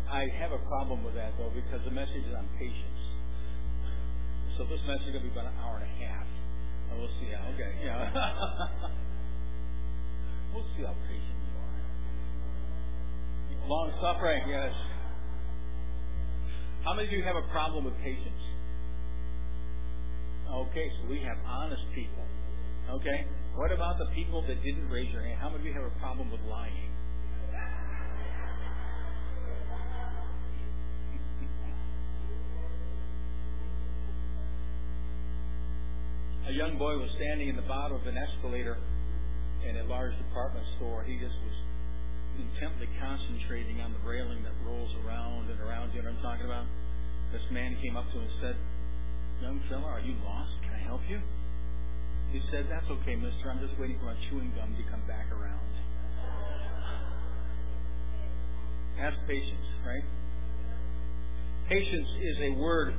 I have a problem with that, though, because the message is on patience. So this message is going to be about an hour and a half. And we'll see how, okay. Yeah. We'll see how patient you are. Long suffering, yes. How many of you have a problem with patience? Okay, so we have honest people. Okay? What about the people that didn't raise your hand? How many of you have a problem with lying? A young boy was standing in the bottom of an escalator in a large department store. He just was intently concentrating on the railing that rolls around and around. You know what I'm talking about? This man came up to him and said, "Young fella, are you lost? Can I help you?" He said, "That's okay, mister. I'm just waiting for my chewing gum to come back around." Have patience, right? Patience is a word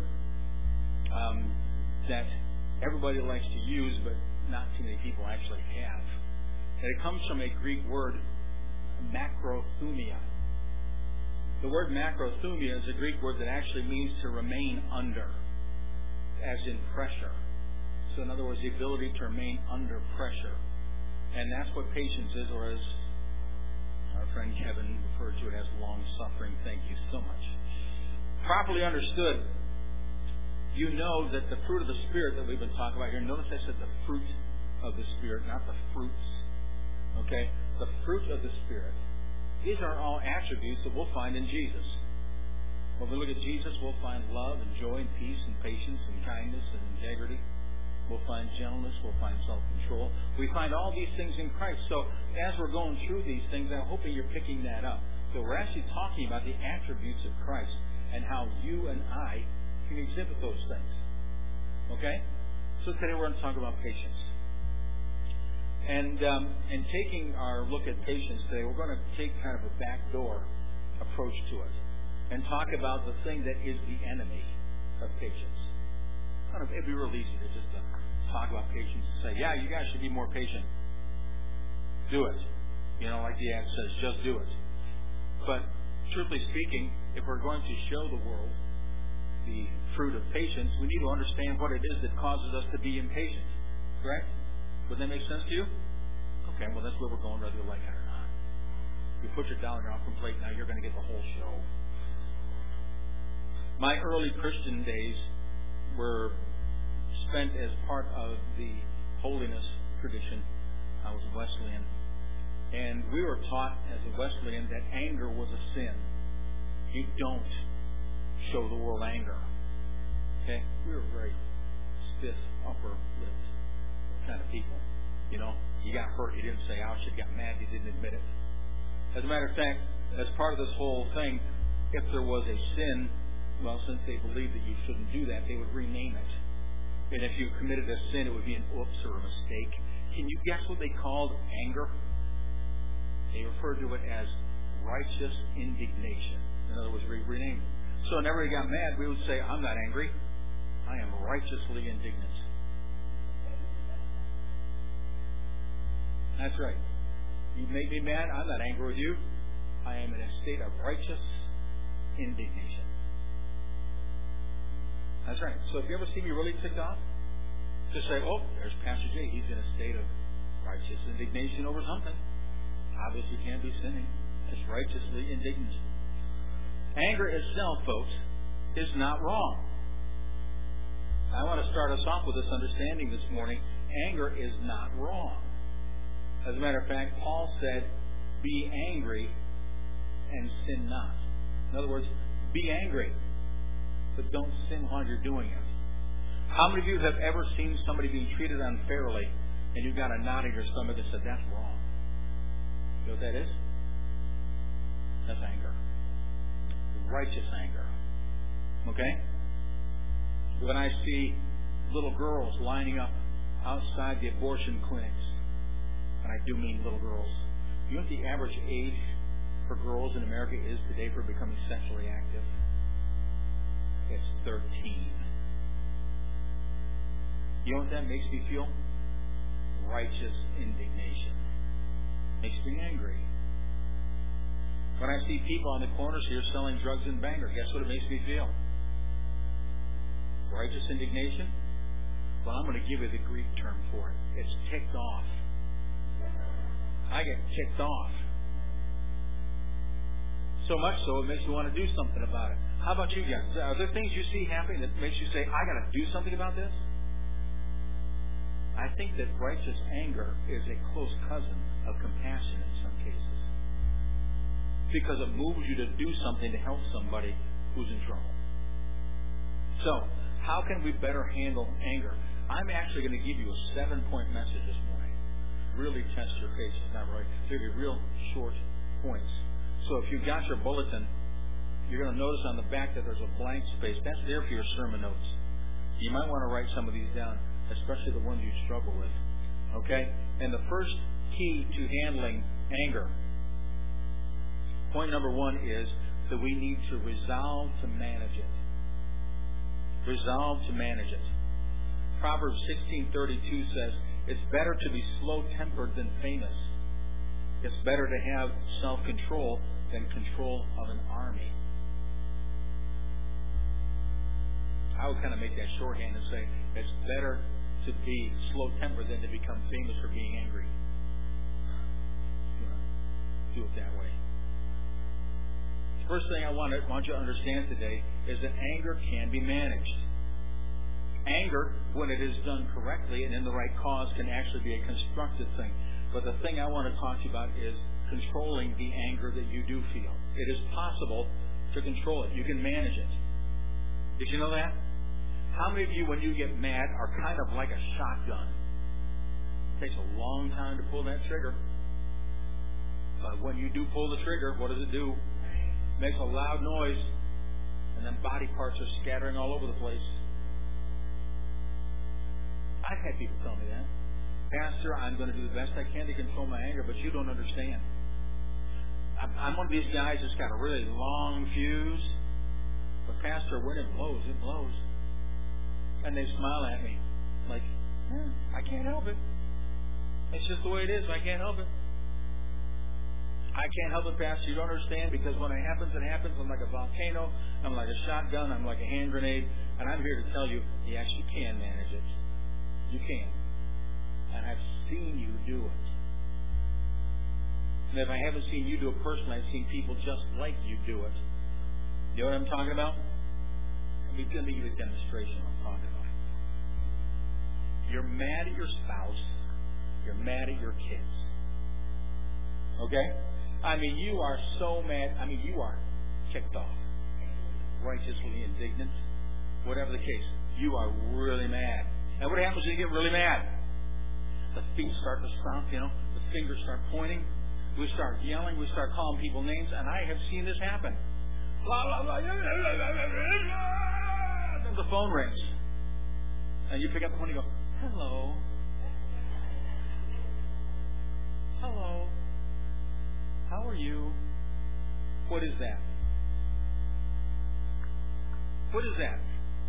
that everybody likes to use, but not too many people actually have. And it comes from a Greek word, macrothumia. The word macrothumia is a Greek word that actually means to remain under, as in pressure. So in other words, the ability to remain under pressure. And that's what patience is, or as our friend Kevin referred to it as long-suffering. Thank you so much. Properly understood, you know that the fruit of the Spirit that we've been talking about here, notice I said the fruit of the Spirit, not the fruits. Okay? The fruit of the Spirit. These are all attributes that we'll find in Jesus. When we look at Jesus, we'll find love and joy and peace and patience and kindness and integrity. We'll find gentleness. We'll find self-control. We find all these things in Christ. So as we're going through these things, I'm hoping you're picking that up. So we're actually talking about the attributes of Christ and how you and I can exhibit those things. Okay? So today we're going to talk about patience. And taking our look at patience today, we're going to take kind of a backdoor approach to it and talk about the thing that is the enemy of patience. It'd be real easy to just talk about patience and say, yeah, you guys should be more patient. Do it. You know, like the ad says, just do it. But truthfully speaking, if we're going to show the world the fruit of patience, we need to understand what it is that causes us to be impatient. Correct? Would that make sense to you? Okay, well, that's where we're going, whether you like it or not. You put your dollar in your offering plate, now you're going to get the whole show. My early Christian days were spent as part of the holiness tradition. I was a Wesleyan. And we were taught as a Wesleyan that anger was a sin. You don't show the world anger. Okay? We were very stiff, upper-lipped kind of people. You know, you got hurt, you didn't say ouch. You got mad, you didn't admit it. As a matter of fact, as part of this whole thing, if there was a sin, well, since they believed that you shouldn't do that, they would rename it. And if you committed a sin, it would be an oops or a mistake. Can you guess what they called anger? They referred to it as righteous indignation. In other words, we renamed it. So whenever we got mad, we would say, I'm not angry. I am righteously indignant. That's right. You make me mad, I'm not angry with you. I am in a state of righteous indignation. That's right. So if you ever see me really ticked off, just say, oh, there's Pastor Jay. He's in a state of righteous indignation over something. Obviously can't be sinning. It's righteously indignant. Anger itself, folks, is not wrong. I want to start us off with this understanding this morning. Anger is not wrong. As a matter of fact, Paul said, be angry and sin not. In other words, be angry, but don't sin while you're doing it. How many of you have ever seen somebody being treated unfairly and you've got a knot in your stomach that said, that's wrong? You know what that is? That's anger. Righteous anger. Okay? When I see little girls lining up outside the abortion clinics, and I do mean little girls, you know what the average age for girls in America is today for becoming sexually active? It's 13. You know what that makes me feel? Righteous indignation. Makes me angry. When I see people on the corners here selling drugs in Bangor, guess what it makes me feel? Righteous indignation? Well, I'm going to give you the Greek term for it. It's ticked off. I get ticked off. So much so, it makes me want to do something about it. How about you guys? Are there things you see happening that makes you say, I got to do something about this? I think that righteous anger is a close cousin of compassion in some cases. Because it moves you to do something to help somebody who's in trouble. So, how can we better handle anger? I'm actually going to give you a 7-point message this morning. Really test your patience, not right? They're going to be real short points. So if you've got your bulletin, you're going to notice on the back that there's a blank space. That's there for your sermon notes. You might want to write some of these down, especially the ones you struggle with. Okay? And the first key to handling anger, point number 1 is that we need to resolve to manage it. Resolve to manage it. Proverbs 16:32 says, it's better to be slow-tempered than famous. It's better to have self-control than control of an army. I would kind of make that shorthand and say, it's better to be slow-tempered than to become famous for being angry. Do it that way. The first thing I want you to understand today is that anger can be managed. Anger, when it is done correctly and in the right cause, can actually be a constructive thing. But the thing I want to talk to you about is controlling the anger that you do feel. It is possible to control it. You can manage it. Did you know that? How many of you, when you get mad, are kind of like a shotgun? It takes a long time to pull that trigger. But when you do pull the trigger, what does it do? It makes a loud noise, and then body parts are scattering all over the place. I've had people tell me that. Pastor, I'm going to do the best I can to control my anger, but you don't understand. I'm one of these guys that's got a really long fuse. But Pastor, when it blows, it blows. And they smile at me like, I can't help it. It's just the way it is. I can't help it. I can't help it, Pastor. You don't understand, because when it happens, it happens. I'm like a volcano. I'm like a shotgun. I'm like a hand grenade. And I'm here to tell you, yes, you can manage it. You can. And I've seen you do it. And if I haven't seen you do it personally, I've seen people just like you do it. You know what I'm talking about? Let me give you a demonstration of what I'm talking about. You're mad at your spouse. You're mad at your kids. Okay? I mean, you are so mad. I mean, you are kicked off. Righteously indignant. Whatever the case. You are really mad. And what happens when you get really mad? The feet start to stomp, the fingers start pointing. We start yelling. We start calling people names. And I have seen this happen. Blah, blah, blah. And then the phone rings. And you pick up the phone and you go, hello. Hello. How are you? What is that? What is that?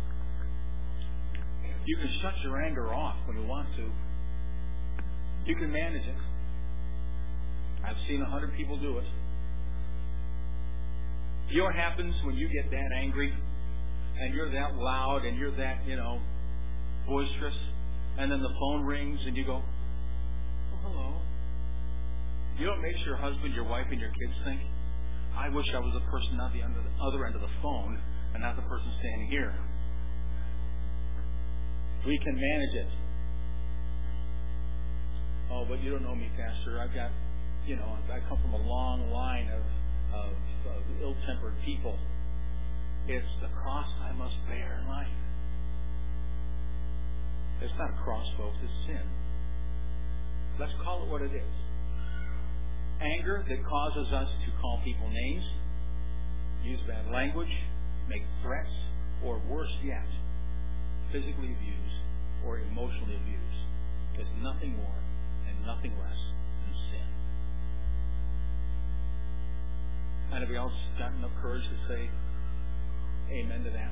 You can shut your anger off when you want to. You can manage it. I've seen 100 people do it. You know what happens when you get that angry and you're that loud and you're that, boisterous, and then the phone rings and you go, oh, hello. You don't make your husband, your wife, and your kids think, I wish I was the person on the other end of the phone and not the person standing here. We can manage it. Oh, but you don't know me, Pastor. I've got, I come from a long line of ill-tempered people. It's the cross I must bear in life. It's not a cross, folks. It's sin. Let's call it what it is. Anger that causes us to call people names, use bad language, make threats, or worse yet, physically abuse or emotionally abuse is nothing more and nothing less than sin. And have we all got enough courage to say amen to that?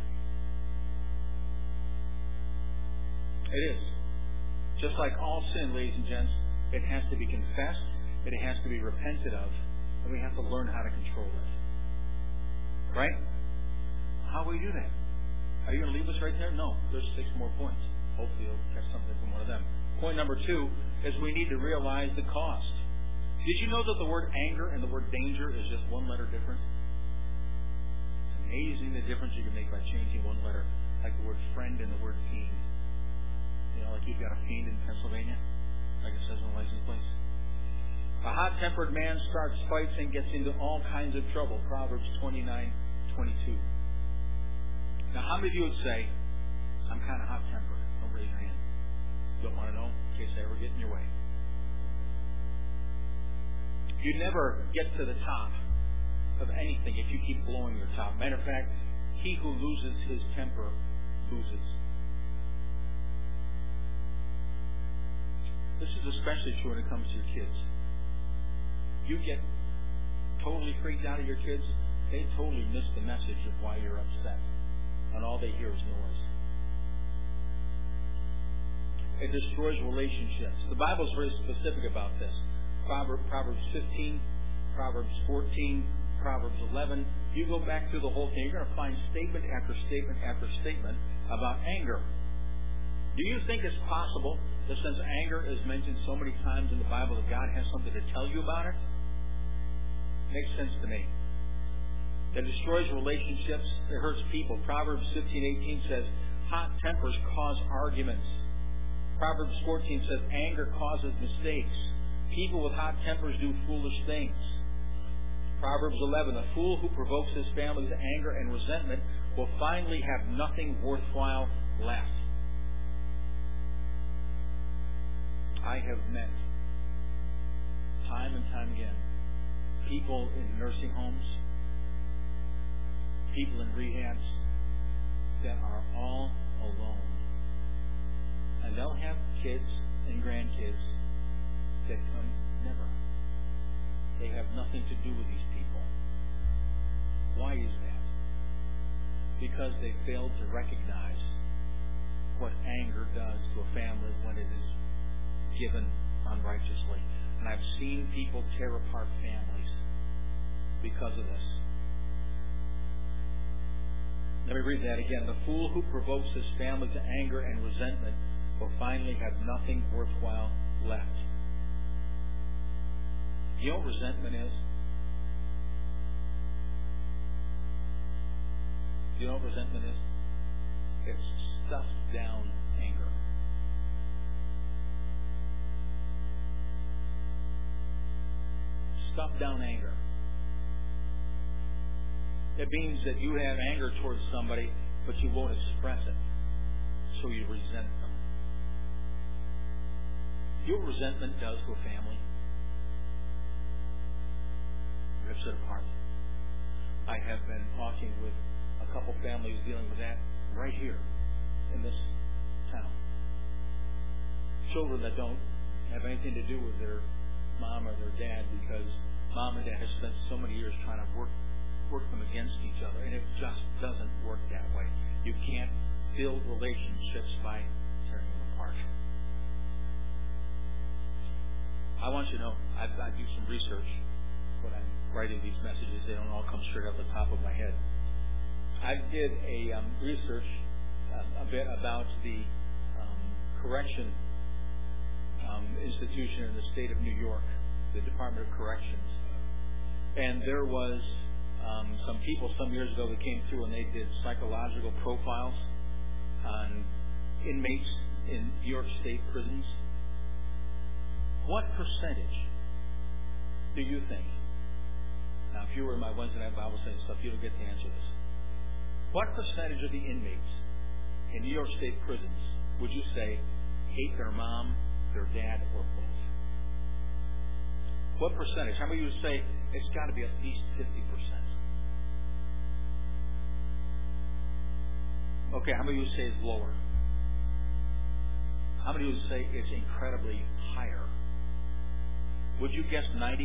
It is. Just like all sin, ladies and gents, it has to be confessed, it has to be repented of, And we have to learn how to control it. Right? How will we do that? Are you going to leave us right there? No. There's 6 more points. Hopefully you'll catch something from one of them. Point number 2 is we need to realize the cost. Did you know that the word anger and the word danger is just 1 letter difference? It's amazing the difference you can make by changing 1 letter. Like the word friend and the word fiend. You know, like you've got a fiend in Pennsylvania, like it says on the license plate. A hot-tempered man starts fights and gets into all kinds of trouble. Proverbs 29:22. Now, how many of you would say, I'm kind of hot-tempered? Don't raise your hand. Don't want to know in case I ever get in your way. You never get to the top of anything if you keep blowing your top. Matter of fact, he who loses his temper loses. This is especially true when it comes to your kids. You get totally freaked out of your kids, they totally miss the message of why you're upset. And all they hear is noise. It destroys relationships. The Bible is very specific about this. Proverbs 15, Proverbs 14, Proverbs 11. You go back through the whole thing, you're going to find statement after statement after statement about anger. Do you think it's possible that since anger is mentioned so many times in the Bible that God has something to tell you about it? Makes sense to me. It destroys relationships. It hurts people. Proverbs 15:18 says, hot tempers cause arguments. Proverbs 14 says, anger causes mistakes. People with hot tempers do foolish things. Proverbs 11, a fool who provokes his family to anger and resentment will finally have nothing worthwhile left. I have met, time and time again, people in nursing homes, people in rehabs that are all alone. And they'll have kids and grandkids that come never. They have nothing to do with these people. Why is that? Because they failed to recognize what anger does to a family when it is given unrighteously. And I've seen people tear apart families because of this. Let me read that again. The fool who provokes his family to anger and resentment will finally have nothing worthwhile left. You know what resentment is? Do you know what resentment is? It's stuffed down anger. Stuffed down anger. It means that you have anger towards somebody, but you won't express it. So you resent them. You know what resentment does to a family? Rips it apart. I have been talking with a couple families dealing with that right here in this town. Children that don't have anything to do with their mom or their dad because mom and dad have spent so many years trying to work them against each other, and it just doesn't work that way. You can't build relationships by tearing them apart. I want you to know, I do some research when I'm writing these messages. They don't all come straight off the top of my head. I did a research a bit about the correction institution in the state of New York, the Department of Corrections. And there was some people some years ago that came through and they did psychological profiles on inmates in New York State prisons. What percentage do you think? Now, if you were in my Wednesday night Bible study stuff, you don't get to answer this. What percentage of the inmates in New York State prisons would you say hate their mom, their dad, or both? What percentage? How many of you would say it's got to be at least 50%? Okay, how many of you would say it's lower? How many of you would say it's incredibly higher? Would you guess 90%?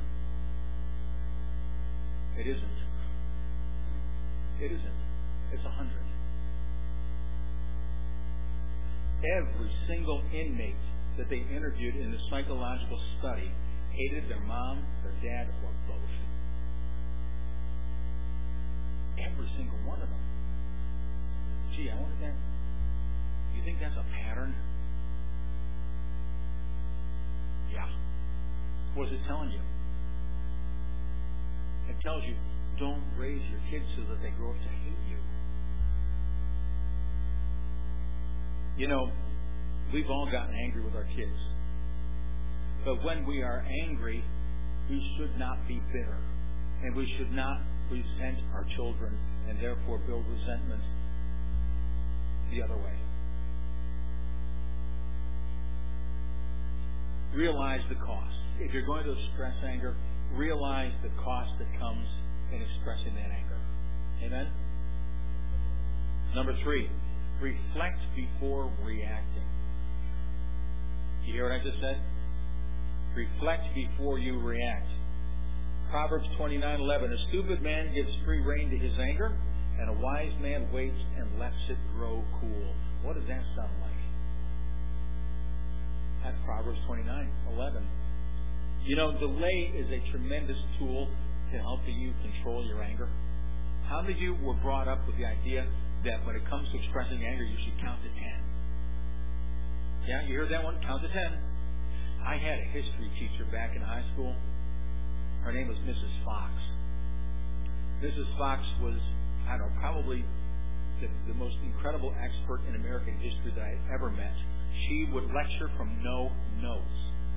It isn't. It isn't. It's 100. Every single inmate that they interviewed in the psychological study hated their mom, their dad, or both. Every single one of them. Gee, I wonder that. Do you think that's a pattern? Yeah. What is it telling you? It tells you, don't raise your kids so that they grow up to hate you. You know, we've all gotten angry with our kids. But when we are angry, we should not be bitter. And we should not resent our children and therefore build resentment the other way. Realize the cost. If you're going to express anger, realize the cost that comes in expressing that anger. Amen? Number 3, reflect before reacting. You hear what I just said? Reflect before you react. Proverbs 29:11. A stupid man gives free rein to his anger, and a wise man waits and lets it grow cool. What does that sound like? That's Proverbs 29:11. You know, delay is a tremendous tool to help you control your anger. How many of you were brought up with the idea that when it comes to expressing anger, you should count to 10? Yeah, you heard that one? Count to 10. I had a history teacher back in high school. Her name was Mrs. Fox. Mrs. Fox was, I don't know, probably the most incredible expert in American history that I had ever met. She would lecture from no notes.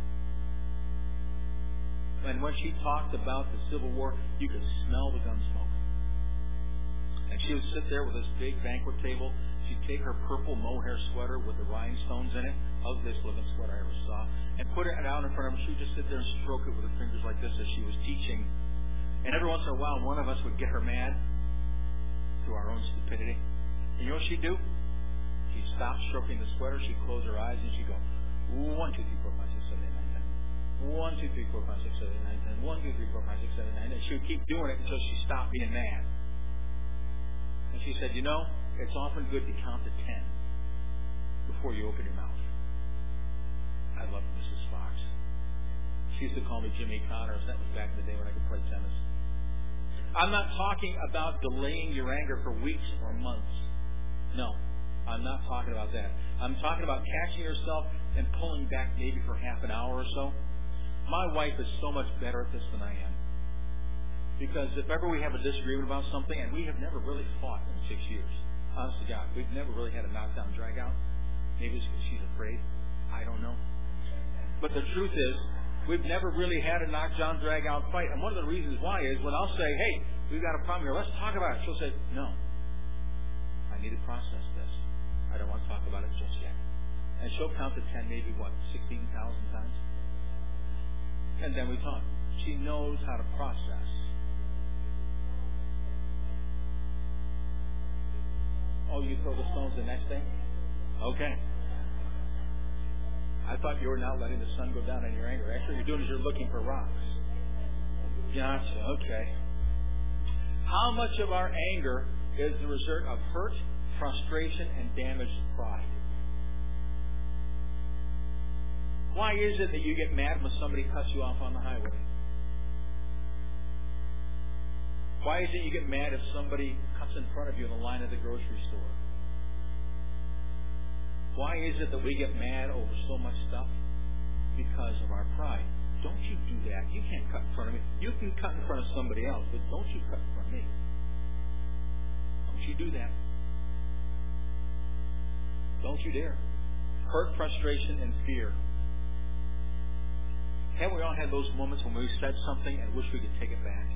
And when she talked about the Civil War, you could smell the gun smoke. And she would sit there with this big banquet table. She'd take her purple mohair sweater with the rhinestones in it, ugliest looking sweater I ever saw, and put it down in front of her. She would just sit there and stroke it with her fingers like this as she was teaching. And every once in a while, one of us would get her mad through our own stupidity. And you know what she'd do? She'd stop stroking the sweater, she'd close her eyes, and she'd go, 1, 2, 3, 4, 5, 6, 7, 8, 9, 10. 1, 2, 3, 4, 5, 6, 7, 8, 9, 10. 1, 2, 3, 4, 5, 6, 7, 8, 9. And she would keep doing it until she stopped being mad. And she said, you know, it's often good to count to 10 before you open your mouth. I love Mrs. Fox. She used to call me Jimmy Connors. That was back in the day when I could play tennis. I'm not talking about delaying your anger for weeks or months. No, I'm not talking about that. I'm talking about catching yourself and pulling back maybe for half an hour or so. My wife is so much better at this than I am. Because if ever we have a disagreement about something, and we have never really fought in 6 years, honest to God, we've never really had a knockdown, drag out. Maybe it's because she's afraid. I don't know. But the truth is, we've never really had a knockdown, drag out fight. And one of the reasons why is when I'll say, hey, we've got a problem here, let's talk about it. She'll say, no, I need to process this. I don't want to talk about it just yet. And she'll count to 10 maybe, 16,000 times? And then we talk. She knows how to process. Oh, you throw the stones the next day? Okay. I thought you were now letting the sun go down on your anger. Actually, what you're doing is you're looking for rocks. Gotcha. Okay. How much of our anger is the result of hurt, frustration, and damaged pride? Why is it that you get mad when somebody cuts you off on the highway? Why is it you get mad if somebody cuts in front of you in the line at the grocery store? Why is it that we get mad over so much stuff? Because of our pride. Don't you do that. You can't cut in front of me. You can cut in front of somebody else, but don't you cut in front of me. Don't you do that. Don't you dare. Hurt, frustration, and fear. Haven't we all had those moments when we said something and wish we could take it back?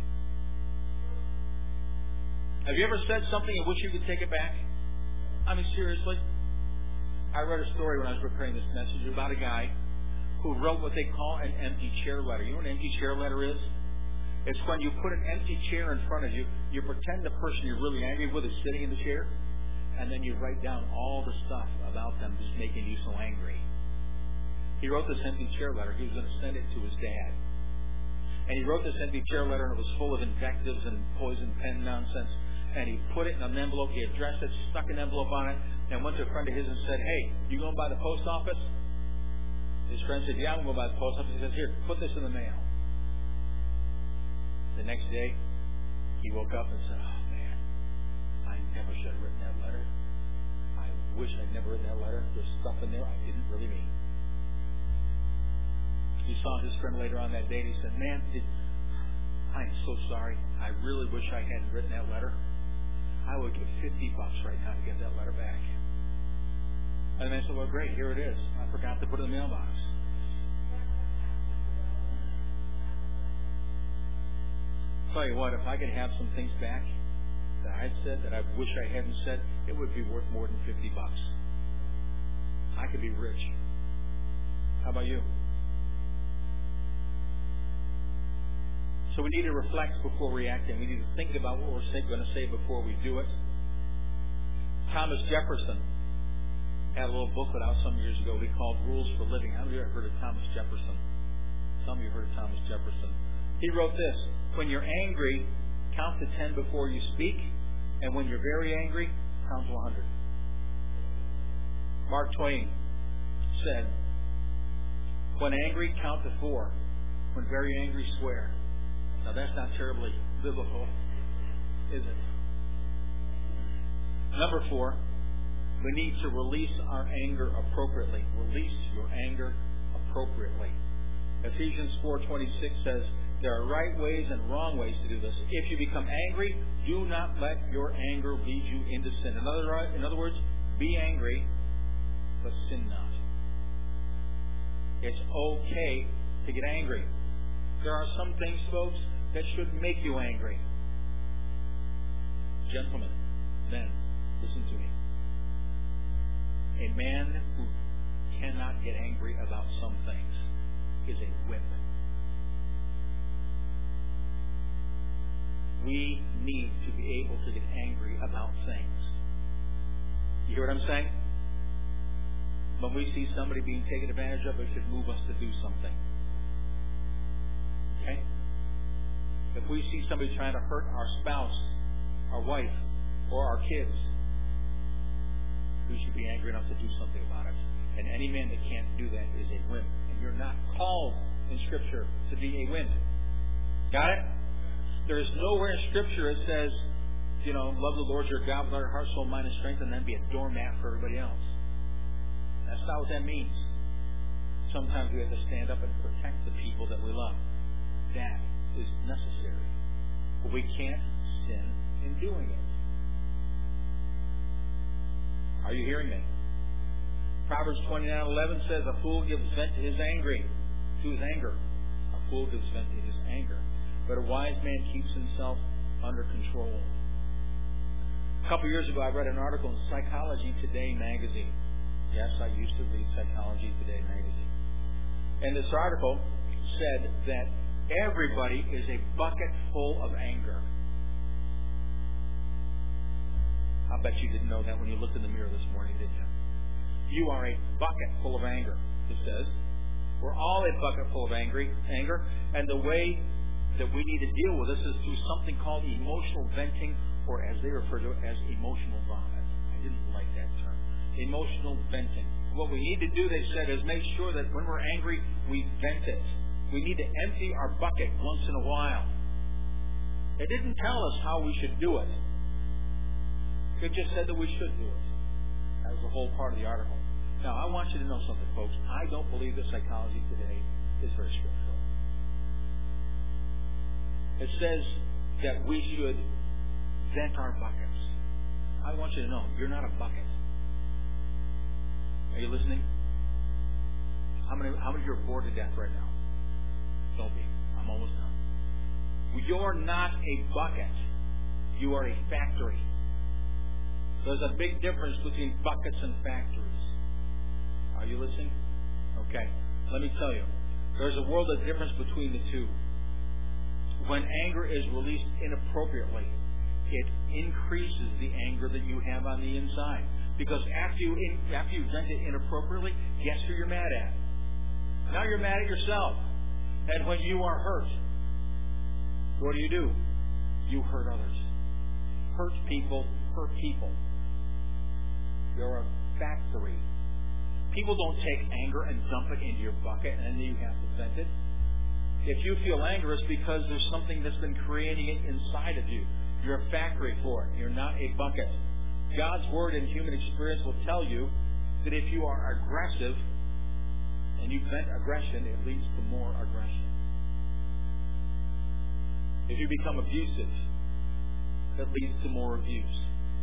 Have you ever said something and wish you could take it back? I mean, seriously. I read a story when I was preparing this message about a guy who wrote what they call an empty chair letter. You know what an empty chair letter is? It's when you put an empty chair in front of you, you pretend the person you're really angry with is sitting in the chair, and then you write down all the stuff about them just making you so angry. He wrote this empty chair letter. He was going to send it to his dad. And he wrote this empty chair letter, and it was full of invectives and poison pen nonsense. And he put it in an envelope. He addressed it, stuck an envelope on it, and went to a friend of his and said, hey, you going by the post office? His friend said, yeah, I'm going to go by the post office. He says, here, put this in the mail. The next day, he woke up and said, oh, man, I never should have written that letter. I wish I'd never written that letter. There's stuff in there I didn't really mean. He saw his friend later on that day, and he said, man, I'm so sorry. I really wish I hadn't written that letter. I would give $50 right now to get that letter back. And the man said, well, great, here it is. I forgot to put it in the mailbox. Tell you what, if I could have some things back that I'd said that I wish I hadn't said, it would be worth more than $50. I could be rich. How about you? So we need to reflect before reacting. We need to think about what we're going to say before we do it. Thomas Jefferson had a little booklet out some years ago we called Rules for Living. How many of you ever heard of Thomas Jefferson? Some of you heard of Thomas Jefferson. He wrote this: when you're angry, count to 10 before you speak, and when you're very angry, count to 100. Mark Twain said, when angry, count to 4. When very angry, swear. Now that's not terribly biblical, is it? Number 4, we need to release our anger appropriately. Release your anger appropriately. Ephesians 4:26 says, there are right ways and wrong ways to do this. If you become angry, do not let your anger lead you into sin. In other words, be angry, but sin not. It's okay to get angry. There are some things, folks, that should make you angry. Gentlemen, men, listen to me. A man who cannot get angry about some things is a wimp. We need to be able to get angry about things. You hear what I'm saying? When we see somebody being taken advantage of, it should move us to do something. Okay? If we see somebody trying to hurt our spouse, our wife, or our kids, we should be angry enough to do something about it. And any man that can't do that is a wimp. And you're not called in Scripture to be a wimp. Got it? There is nowhere in Scripture it says, love the Lord your God with all your heart, soul, mind, and strength, and then be a doormat for everybody else. That's not what that means. Sometimes we have to stand up and protect the people that we love. That is necessary. But we can't sin in doing it. Are you hearing me? Proverbs 29:11 says, a fool gives vent to his anger. A fool gives vent to his anger. But a wise man keeps himself under control. A couple years ago, I read an article in Psychology Today magazine. Yes, I used to read Psychology Today magazine. And this article said that everybody is a bucket full of anger. I bet you didn't know that when you looked in the mirror this morning, did you? You are a bucket full of anger, it says. We're all a bucket full of anger. And the way that we need to deal with this is through something called emotional venting, or as they refer to it as emotional vomit. I didn't like that term. Emotional venting. What we need to do, they said, is make sure that when we're angry, we vent it. We need to empty our bucket once in a while. They didn't tell us how we should do it. They just said that we should do it. That was the whole part of the article. Now, I want you to know something, folks. I don't believe that Psychology Today is very scriptural. It says that we should vent our buckets. I want you to know, you're not a bucket. Are you listening? How many of you are bored to death right now? Don't be. I'm almost done. You're not a bucket. You are a factory. There's a big difference between buckets and factories. Are you listening? Okay. Let me tell you. There's a world of difference between the two. When anger is released inappropriately, it increases the anger that you have on the inside. Because after you vent it inappropriately, guess who you're mad at? Now you're mad at yourself. And when you are hurt, what do? You hurt others. Hurt people hurt people. You're a factory. People don't take anger and dump it into your bucket and then you have to vent it. If you feel anger, it's because there's something that's been creating it inside of you. You're a factory for it. You're not a bucket. God's Word and human experience will tell you that if you are aggressive and you vent aggression, it leads to more aggression. If you become abusive, that leads to more abuse.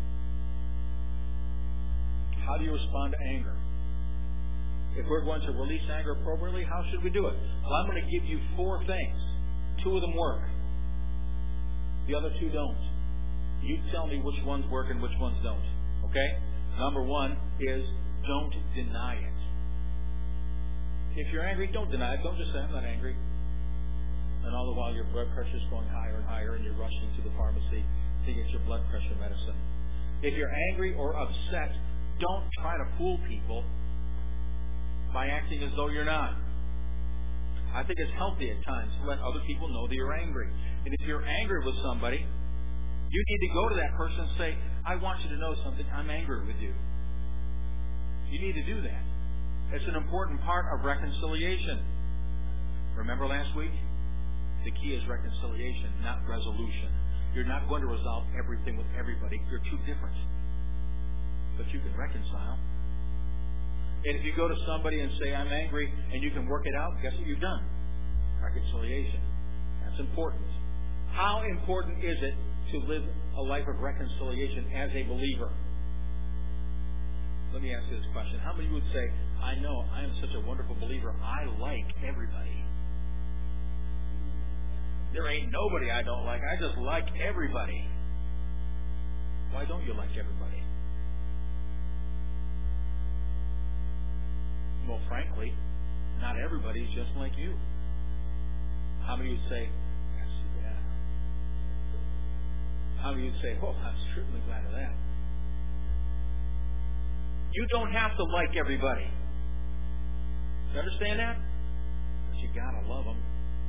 How do you respond to anger? If we're going to release anger appropriately, how should we do it? Well, I'm going to give you 4 things. 2 of them work. The other 2 don't. You tell me which ones work and which ones don't. Okay? Number 1 is don't deny it. If you're angry, don't deny it. Don't just say, I'm not angry. And all the while your blood pressure is going higher and higher and you're rushing to the pharmacy to get your blood pressure medicine. If you're angry or upset, don't try to fool people by acting as though you're not. I think it's healthy at times to let other people know that you're angry. And if you're angry with somebody, you need to go to that person and say, I want you to know something. I'm angry with you. You need to do that. It's an important part of reconciliation. Remember last week? The key is reconciliation, not resolution. You're not going to resolve everything with everybody. You're too different. But you can reconcile. And if you go to somebody and say, I'm angry, and you can work it out, guess what you've done? Reconciliation. That's important. How important is it to live a life of reconciliation as a believer? Let me ask you this question. How many of you would say, I know I am such a wonderful believer, I like everybody? There ain't nobody I don't like. I just like everybody. Why don't you like everybody? Well, frankly, not everybody is just like you. How many would say, that's too bad? How many would say, oh, I'm certainly glad of that? You don't have to like everybody. You understand that? But you gotta love them.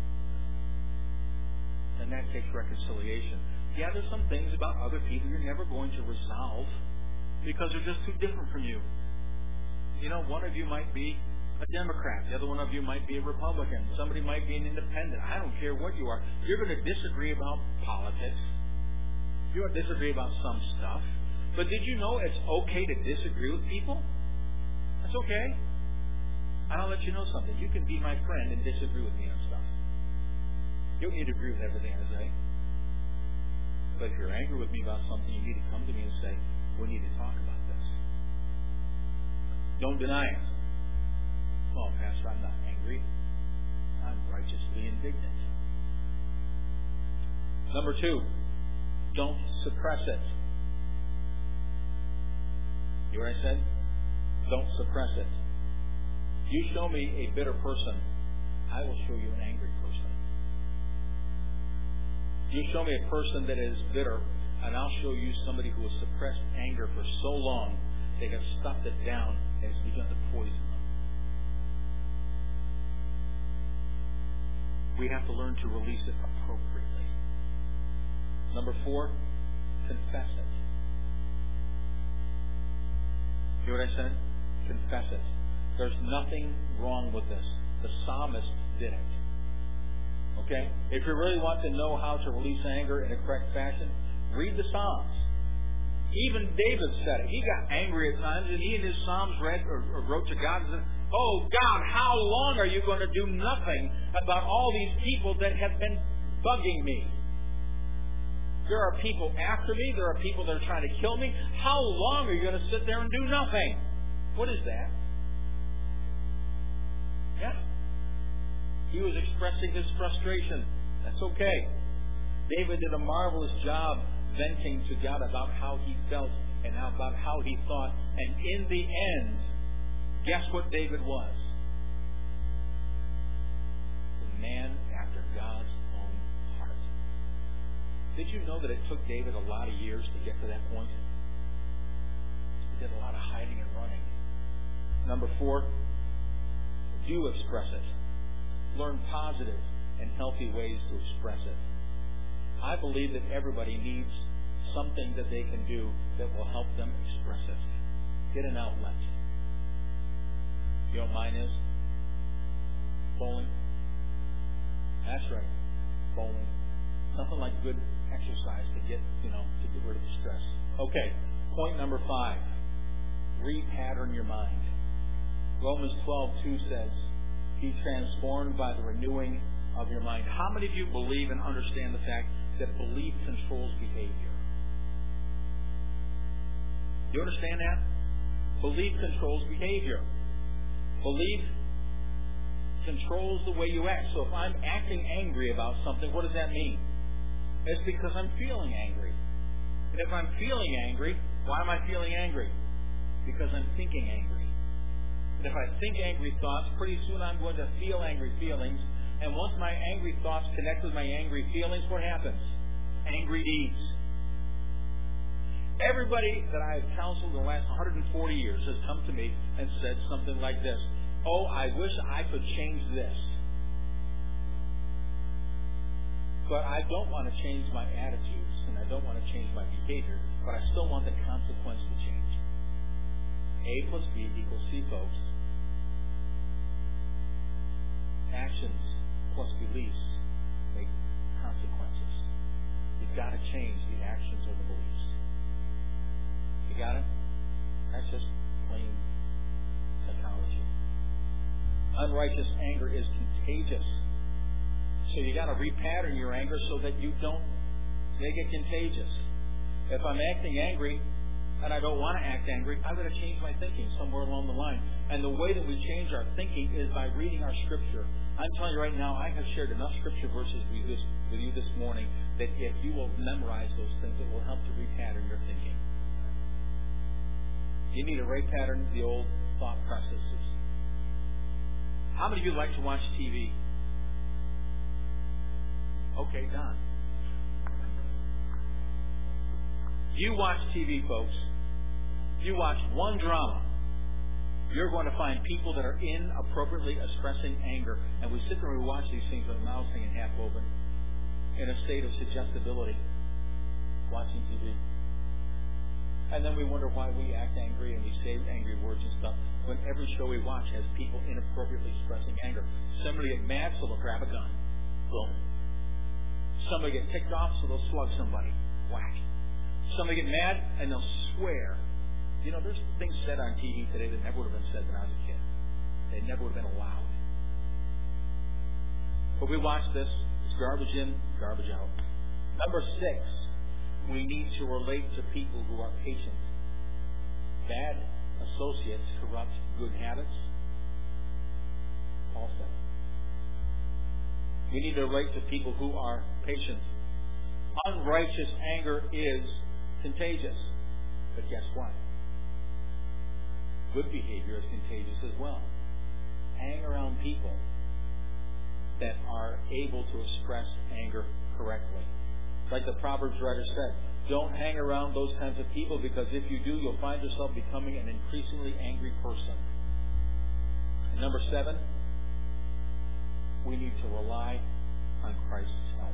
And that takes reconciliation. Yeah, there's some things about other people you're never going to resolve because they're just too different from you. You know, one of you might be a Democrat. The other one of you might be a Republican. Somebody might be an independent. I don't care what you are. You're going to disagree about politics. You're going to disagree about some stuff. But did you know it's okay to disagree with people? That's okay. And I'll let you know something. You can be my friend and disagree with me on stuff. You don't need to agree with everything I say. But if you're angry with me about something, you need to come to me and say, we need to talk about this. Don't deny it. Oh, Pastor, I'm not angry. I'm righteously indignant. Number 2, don't suppress it. You hear what I said? Don't suppress it. You show me a bitter person, I will show you an angry person. You show me a person that is bitter, and I'll show you somebody who has suppressed anger for so long they have stuffed it down and it's begun to poison them. We have to learn to release it appropriately. Number 4, confess it. Hear what I said? Confess it. There's nothing wrong with this. The psalmist did it. Okay? If you really want to know how to release anger in a correct fashion, read the Psalms. Even David said it. He got angry at times, and he in his Psalms wrote to God and said, oh, God, how long are you going to do nothing about all these people that have been bugging me? There are people after me. There are people that are trying to kill me. How long are you going to sit there and do nothing? What is that? Yeah. He was expressing his frustration. That's okay. David did a marvelous job venting to God about how he felt and about how he thought. And in the end, guess what David was? The man after God's own heart. Did you know that it took David a lot of years to get to that point? He did a lot of hiding and running. Number 4, do express it. Learn positive and healthy ways to express it. I believe that everybody needs something that they can do that will help them express it. Get an outlet. You know what mine is? Bowling. That's right. Bowling. Nothing like good exercise to get rid of the stress. Okay. Point number 5. Repattern your mind. Romans 12:2 says, be transformed by the renewing of your mind. How many of you believe and understand the fact that belief controls behavior? Do you understand that? Belief controls behavior. Belief controls the way you act. So if I'm acting angry about something, what does that mean? It's because I'm feeling angry. And if I'm feeling angry, why am I feeling angry? Because I'm thinking angry. And if I think angry thoughts, pretty soon I'm going to feel angry feelings. And once my angry thoughts connect with my angry feelings, what happens? Angry deeds. Everybody that I have counseled in the last 140 years has come to me and said something like this. Oh, I wish I could change this. But I don't want to change my attitudes, and I don't want to change my behavior, but I still want the consequence to change. A plus B equals C, folks. Actions plus beliefs make consequences. You've got to change the actions or the beliefs. You got it? That's just plain psychology. Unrighteous anger is contagious. So you got to repattern your anger so that you don't make it contagious. If I'm acting angry and I don't want to act angry, I'm going to change my thinking somewhere along the line. And the way that we change our thinking is by reading our Scripture. I'm telling you right now, I have shared enough Scripture verses with you this morning that if you will memorize those things, it will help to repattern your thinking. You need to repattern the old thought processes. How many of you like to watch TV? Okay, Don. You watch TV, folks. You watch one drama. You're going to find people that are inappropriately expressing anger. And we sit there and we watch these things with our mouths hanging half open in a state of suggestibility, watching TV. And then we wonder why we act angry and we say angry words and stuff when every show we watch has people inappropriately expressing anger. Somebody get mad, so they'll grab a gun. Boom. Somebody get ticked off, so they'll slug somebody. Whack. Somebody get mad, and they'll swear. You know, there's things said on TV today that never would have been said when I was a kid. They never would have been allowed. But we watch this. It's garbage in, garbage out. Number 6, we need to relate to people who are patient. Bad associates corrupt good habits. Paul said. We need to relate to people who are patient. Unrighteous anger is contagious. But guess what? Good behavior is contagious as well. Hang around people that are able to express anger correctly. Like the Proverbs writer said, don't hang around those kinds of people, because if you do, you'll find yourself becoming an increasingly angry person. And number 7, we need to rely on Christ's help.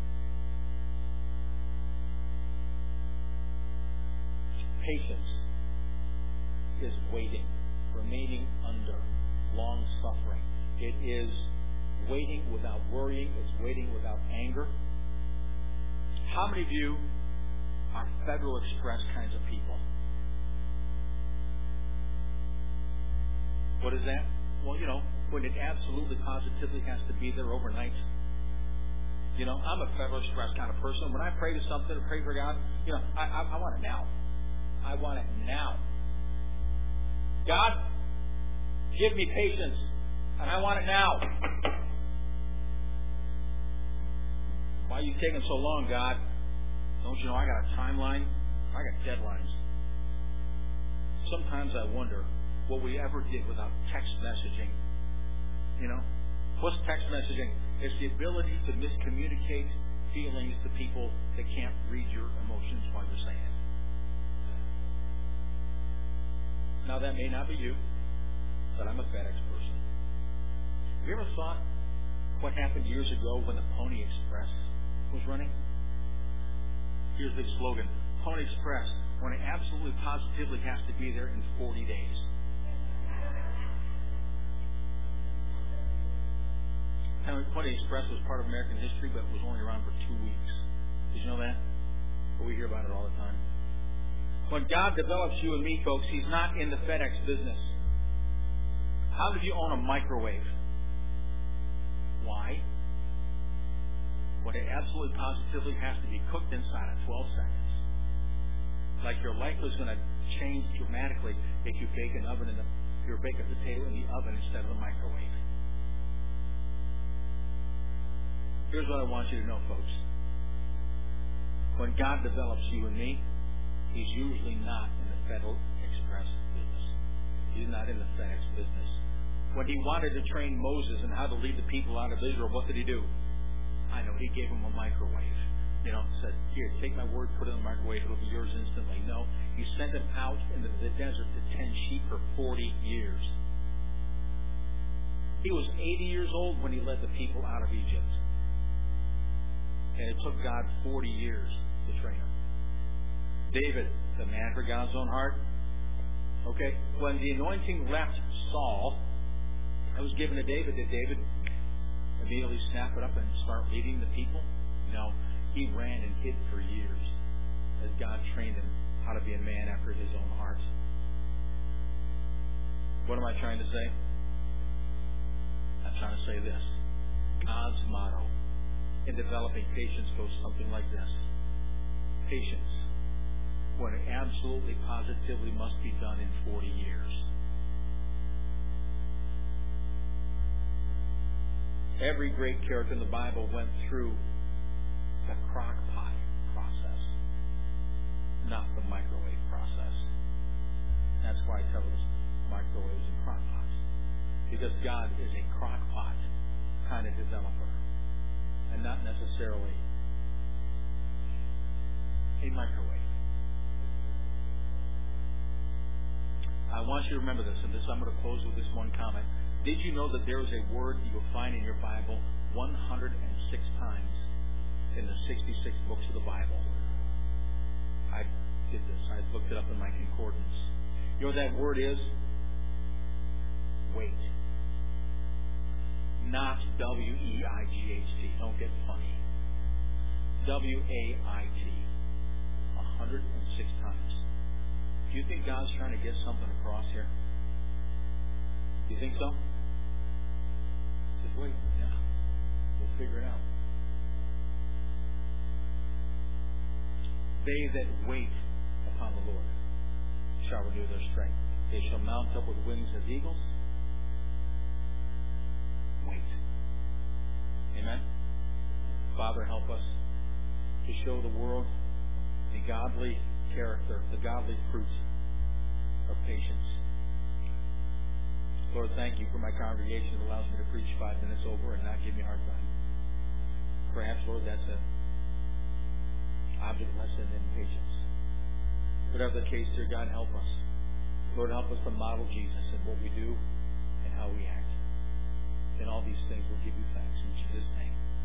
Patience is waiting, remaining under, long-suffering. It is waiting without worrying. It's waiting without anger. How many of you are Federal Express kinds of people? What is that? Well, when it absolutely positively has to be there overnight. I'm a Federal Express kind of person. When I pray to something, pray for God, I want it now. I want it now. God, give me patience, and I want it now. Why are you taking so long, God? Don't you know I got a timeline? I got deadlines. Sometimes I wonder what we ever did without text messaging. What's text messaging? It's the ability to miscommunicate feelings to people that can't read your emotions while you're saying it. Now, that may not be you, but I'm a FedEx person. Have you ever thought what happened years ago when the Pony Express was running? Here's the slogan: Pony Express, when it absolutely positively has to be there in 40 days. Pony Express was part of American history, but it was only around for 2 weeks. Did you know that? But we hear about it all the time. When God develops you and me, folks, He's not in the FedEx business. How did you own a microwave? Why? When it absolutely positively has to be cooked inside of 12 seconds. Like your life is going to change dramatically if you bake a potato in the oven instead of the microwave. Here's what I want you to know, folks. When God develops you and me, He's usually not in the Federal Express business. He's not in the FedEx business. When He wanted to train Moses in how to lead the people out of Israel, what did He do? I know, He gave him a microwave. Said, here, take my word, put it in the microwave, it'll be yours instantly. No, He sent him out into the desert to tend sheep for 40 years. He was 80 years old when He led the people out of Egypt. And it took God 40 years to train him. David, the man for God's own heart. Okay, when the anointing left Saul, it was given to David. Did David immediately snap it up and start leading the people? No. He ran and hid for years as God trained him how to be a man after His own heart. What am I trying to say? I'm trying to say this. God's motto in developing patience goes something like this. Patience, when it absolutely positively must be done in 40 years. Every great character in the Bible went through the crock pot process, not the microwave process. That's why I tell us microwaves and crock pots. Because God is a crock pot kind of developer and not necessarily a microwave. I want you to remember this, and I'm going to close with this one comment. Did you know that there is a word you will find in your Bible 106 times in the 66 books of the Bible? I did this. I looked it up in my concordance. You know what that word is? Wait. Not W-E-I-G-H-T. Don't get funny. W-A-I-T. 106 times. Do you think God's trying to get something across here? Do you think so? He says, wait, yeah. We'll figure it out. They that wait upon the Lord shall renew their strength. They shall mount up with wings as eagles. Wait. Amen? Father, help us to show the world the godly character, the godly fruits of patience. Lord, thank You for my congregation that allows me to preach 5 minutes over and not give me a hard time. Perhaps, Lord, that's an object lesson in patience. Whatever the case, dear God, help us. Lord, help us to model Jesus in what we do and how we act. In all these things, we'll give You thanks. In Jesus' name.